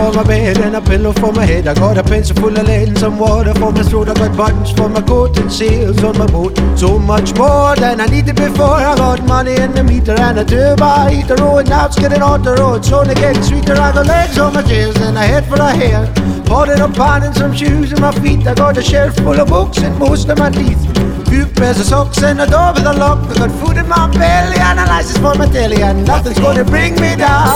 for my bed and a pillow for my head. I got a pencil full of lead and some water for my throat. I got buttons for my coat and sails on my boat. So much more than I needed before. I got money in the meter and a turbo heater. Oh, and now it's getting on the road, so they getting sweeter. I got legs on my chairs and a head full of hair. Holding up on and some shoes in my feet. I got a shelf full of books and most of my teeth. Few pairs of socks and a door with a lock. I got food in my belly and a license for my telly, and nothing's gonna bring me down.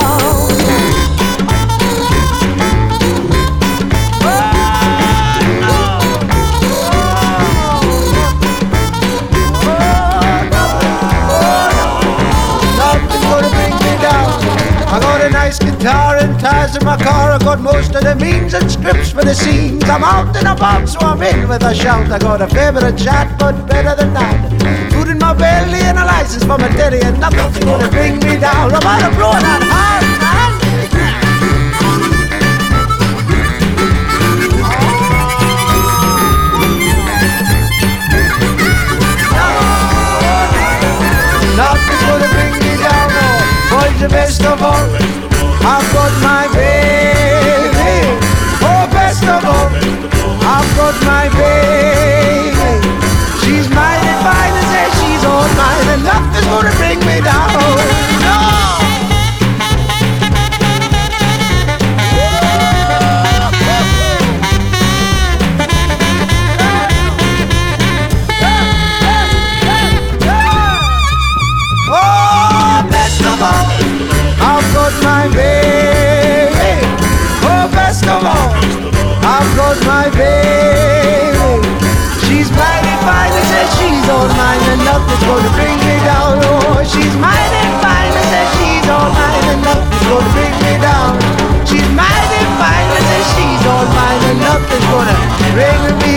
I got a nice guitar and tires in my car. I got most of the means and scripts for the scenes. I'm out and about, so I'm in with a shout. I got a fair bit of chat, but better than that. Food in my belly and a license for my daddy, and nothing's gonna bring me down. I'm out of blowing that hard, man. Nothing's gonna bring me down, no. Boys, the best of all, I've got my baby. Oh, best of all, I've got my baby. She's mine and fine and says she's all mine, and nothing's gonna bring me down. No. I've got my baby. Oh, best of all, I've got my baby. She's mighty fine and says she's all mine, and nothing's gonna bring me down. Oh, she's mighty fine and says she's all mine, and nothing's gonna bring me down. She's mighty fine and says she's all mine, and nothing's gonna bring me